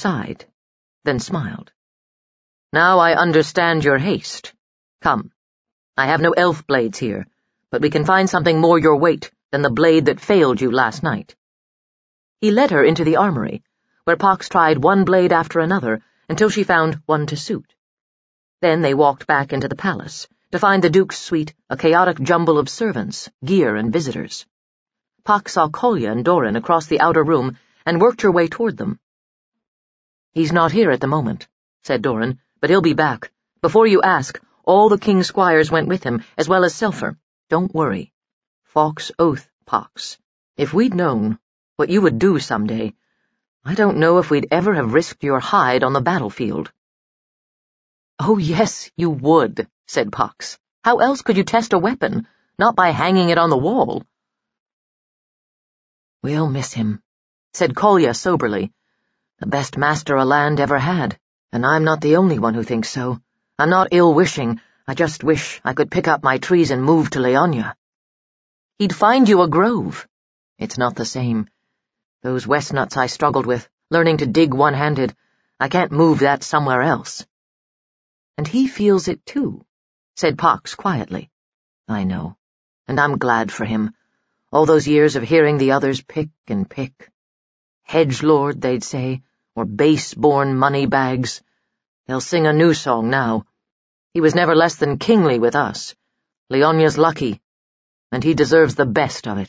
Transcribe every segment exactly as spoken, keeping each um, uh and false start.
sighed, then smiled. "Now I understand your haste. Come. I have no elf blades here, but we can find something more your weight than the blade that failed you last night." He led her into the armory, where Pox tried one blade after another until she found one to suit. Then they walked back into the palace, to find the Duke's suite a chaotic jumble of servants, gear, and visitors. Pox saw Kolya and Doran across the outer room and worked her way toward them. "He's not here at the moment," said Doran, "but he'll be back. Before you ask, all the king's squires went with him, as well as Selphir. Don't worry. Fawkes' oath, Pox. If we'd known what you would do someday, I don't know if we'd ever have risked your hide on the battlefield." "Oh, yes, you would," said Pox. "How else could you test a weapon? Not by hanging it on the wall." "We'll miss him," said Kolya soberly. "The best master a land ever had, and I'm not the only one who thinks so. I'm not ill-wishing, I just wish I could pick up my trees and move to Leonia." "He'd find you a grove." "It's not the same. Those Westnuts I struggled with, learning to dig one-handed, I can't move that somewhere else." "And he feels it too," said Pox quietly. "I know, and I'm glad for him. All those years of hearing the others pick and pick. Hedgelord, they'd say, or base-born money-bags. They'll sing a new song now. He was never less than kingly with us. Leonia's lucky, and he deserves the best of it."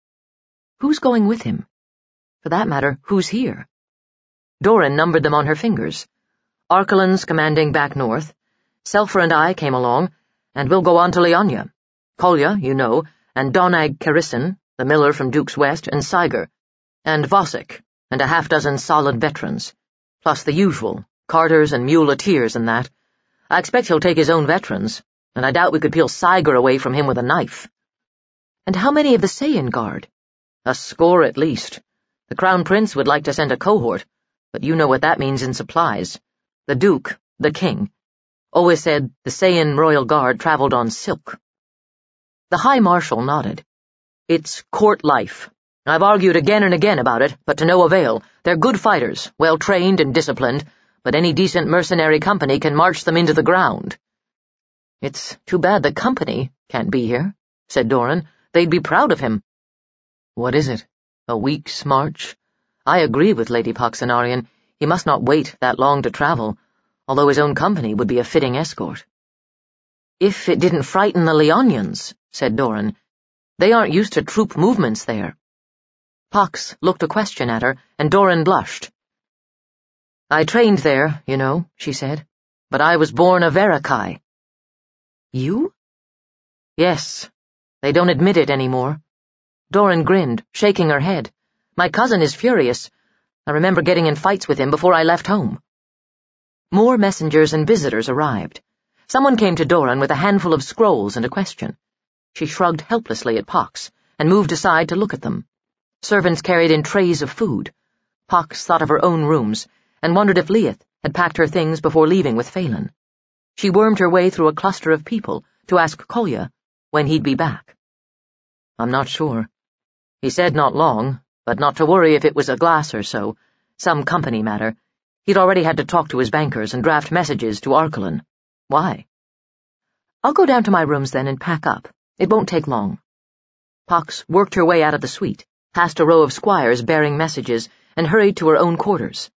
"Who's going with him? For that matter, who's here?" Doran numbered them on her fingers. "Arkelin's commanding back north. Selphir and I came along, and we'll go on to Leonia. Kolya, you know, and Donag Kerrison, the miller from Duke's West, and Saigar, and Vosek, and a half-dozen solid veterans, plus the usual, carters and muleteers and that. I expect he'll take his own veterans, and I doubt we could peel Saigar away from him with a knife." "And how many of the Saiyan Guard?" "A score at least. The Crown Prince would like to send a cohort, but you know what that means in supplies. The Duke, the King, always said the Saiyan Royal Guard traveled on silk." The High Marshal nodded. "It's court life. I've argued again and again about it, but to no avail. They're good fighters, well-trained and disciplined, but any decent mercenary company can march them into the ground." "It's too bad the company can't be here," said Doran. "They'd be proud of him." "What is it? A week's march? I agree with Lady Poxenarian. He must not wait that long to travel, although his own company would be a fitting escort." "If it didn't frighten the Leonians," said Doran. "They aren't used to troop movements there." Pox looked a question at her, and Doran blushed. "I trained there, you know," she said, "but I was born a Verakai." "You?" "Yes. They don't admit it anymore." Doran grinned, shaking her head. "My cousin is furious. I remember getting in fights with him before I left home." More messengers and visitors arrived. Someone came to Doran with a handful of scrolls and a question. She shrugged helplessly at Pox and moved aside to look at them. Servants carried in trays of food. Pox thought of her own rooms and wondered if Leith had packed her things before leaving with Phelan. She wormed her way through a cluster of people to ask Kolya when he'd be back. "I'm not sure. He said not long, but not to worry if it was a glass or so, some company matter. He'd already had to talk to his bankers and draft messages to Arkelin. Why?" "I'll go down to my rooms then and pack up. It won't take long." Pox worked her way out of the suite, past a row of squires bearing messages, and hurried to her own quarters.